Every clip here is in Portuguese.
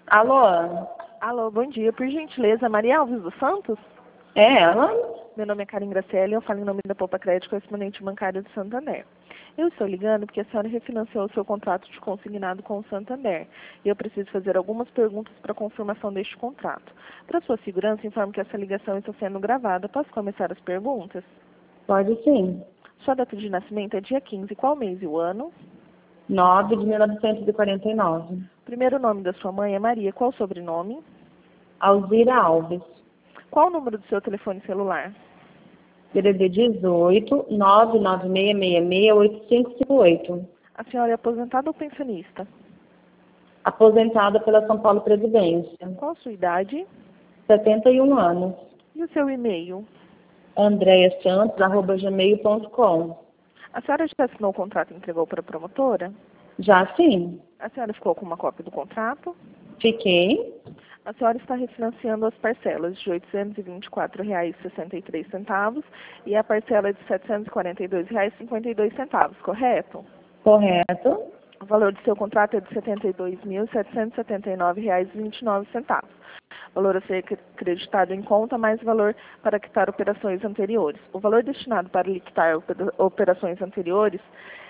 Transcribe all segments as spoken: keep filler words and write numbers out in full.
Alô? Alô, bom dia. Por gentileza, Maria Alves dos Santos? É ela? Meu nome é Karen Graciela e eu falo em nome da Poupa Crédito, correspondente bancário do Santander. Eu estou ligando porque a senhora refinanciou o seu contrato de consignado com o Santander e eu preciso fazer algumas perguntas para confirmação deste contrato. Para sua segurança, informo que essa ligação está sendo gravada. Posso começar as perguntas? Pode sim. Sua data de nascimento é dia quinze. Qual mês e o ano? nove de mil novecentos e quarenta e nove. Primeiro nome da sua mãe é Maria. Qual o sobrenome? Alzira Alves. Qual o número do seu telefone celular? D D D dezoito, nove nove seis seis seis, oito cinco cinco oito. A senhora é aposentada ou pensionista? Aposentada pela São Paulo Previdência. Qual a sua idade? setenta e um anos. E o seu e-mail? andrea santos arroba gmail ponto com. A senhora já assinou o contrato e entregou para a promotora? Já sim. A senhora ficou com uma cópia do contrato? Fiquei. A senhora está refinanciando as parcelas de oitocentos e vinte e quatro reais e sessenta e três centavos e a parcela de setecentos e quarenta e dois reais e cinquenta e dois centavos, correto? Correto. O valor do seu contrato é de setenta e dois mil, setecentos e setenta e nove reais e vinte e nove centavos. Valor a ser creditado em conta, mais valor para quitar operações anteriores. O valor destinado para liquidar operações anteriores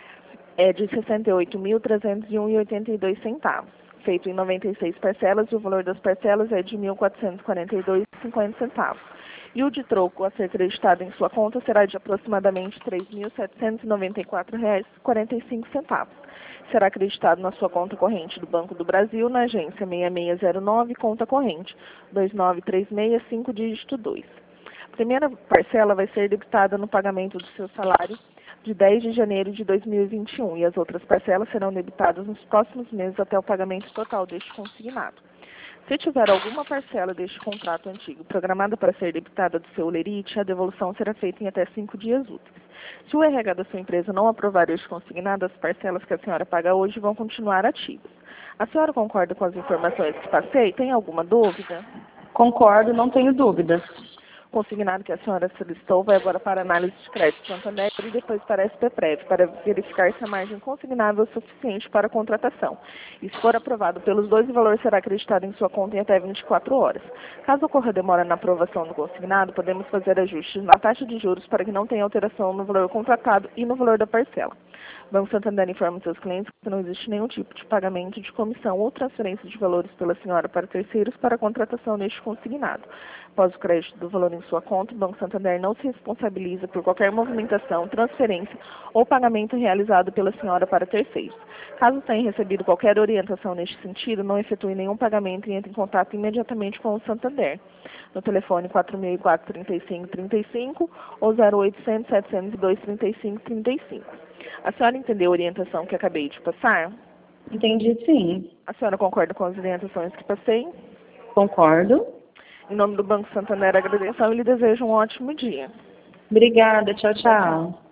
é de sessenta e oito mil, trezentos e um reais e oitenta e dois centavos. Feito em noventa e seis parcelas, e o valor das parcelas é de mil quatrocentos e quarenta e dois reais e cinquenta centavos. E o de troco a ser creditado em sua conta será de aproximadamente três mil setecentos e noventa e quatro reais e quarenta e cinco centavos. Será acreditado na sua conta corrente do Banco do Brasil, na agência seis seis zero nove, conta corrente dois nove três seis, cinco dígito dois. A primeira parcela vai ser debitada no pagamento do seu salário de dez de janeiro de dois mil e vinte e um e as outras parcelas serão debitadas nos próximos meses até o pagamento total deste consignado. Se tiver alguma parcela deste contrato antigo programada para ser debitada do seu lerite, a devolução será feita em até cinco dias úteis. Se o R H da sua empresa não aprovar este consignado, as parcelas que a senhora paga hoje vão continuar ativas. A senhora concorda com as informações que passei? Tem alguma dúvida? Concordo, não tenho dúvidas. O consignado que a senhora solicitou vai agora para análise de crédito Santander e depois para a S P Prev, para verificar se a margem consignável é suficiente para a contratação. E se for aprovado pelos dois, o valor será acreditado em sua conta em até vinte e quatro horas. Caso ocorra demora na aprovação do consignado, podemos fazer ajustes na taxa de juros para que não tenha alteração no valor contratado e no valor da parcela. O Banco Santander informa seus clientes que não existe nenhum tipo de pagamento de comissão ou transferência de valores pela senhora para terceiros para a contratação neste consignado. Após o crédito do valor em sua conta, o Banco Santander não se responsabiliza por qualquer movimentação, transferência ou pagamento realizado pela senhora para terceiros. Caso tenha recebido qualquer orientação neste sentido, não efetue nenhum pagamento e entre em contato imediatamente com o Santander. No telefone quatro seis quatro, três cinco três cinco ou zero oitocentos, setecentos e dois, trinta e cinco, trinta e cinco. A senhora entendeu a orientação que acabei de passar? Entendi sim. A senhora concorda com as orientações que passei? Concordo. Em nome do Banco Santander, agradeço e lhe desejo um ótimo dia. Obrigada, tchau, tchau.